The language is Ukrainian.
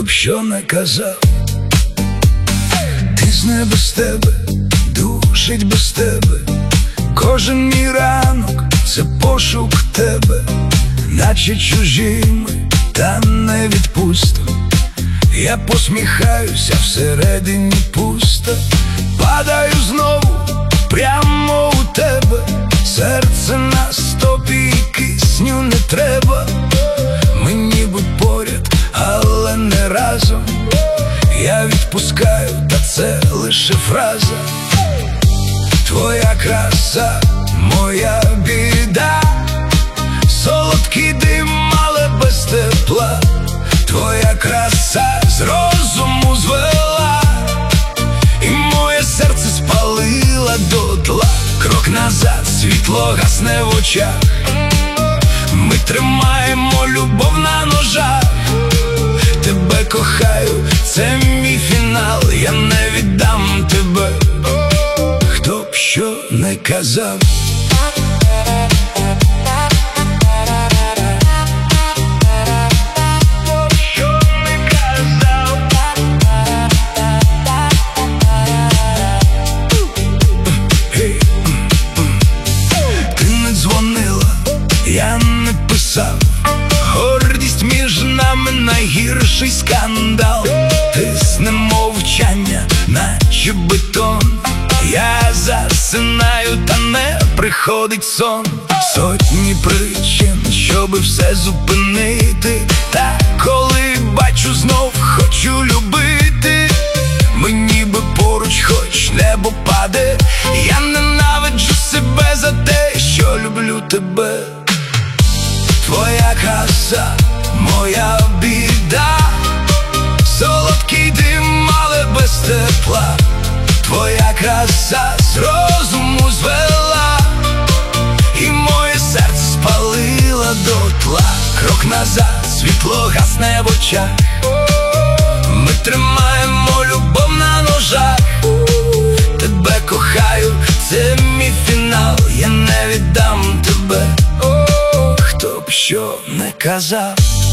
б що не казав. Тисне без тебе, душить без тебе. Кожен мій ранок – це пошук тебе. Наче чужі ми, та не відпустим. Я посміхаюся, всередині пусто. Падаю знову прямо у тебе. Серце на стопі, кисню не треба. Ми ніби поряд, але не разом. Я відпускаю, та це лише фраза. Твоя краса, моя біда. Солодкий дим, але без тепла. Твоя краса з розуму звела, і моє серце спалила дотла. Крок назад, світло гасне в очах. Ми тримаємо любов на ножах. Тебе кохаю, це мій фінал. Я не віддам тебе, хто б що не казав. Я не писав, гордість між нами найгірший скандал. Тисне мовчання, наче бетон. Я засинаю, та не приходить сон. Сотні причин, щоби все зупинити. Та коли бачу, знов хочу любити. Ми ніби поруч, хоч небо паде. Я ненавиджу себе за те, що люблю тебе. Твоя краса, моя біда. Солодкий дим, але без тепла. Твоя краса з розуму звела, і моє серце спалила дотла. Крок назад, світло гасне в очах. Ми тримаємо любов на ножах. Тебе кохаю, це мій фінал. Я не віддам тебе, хто б що не казав.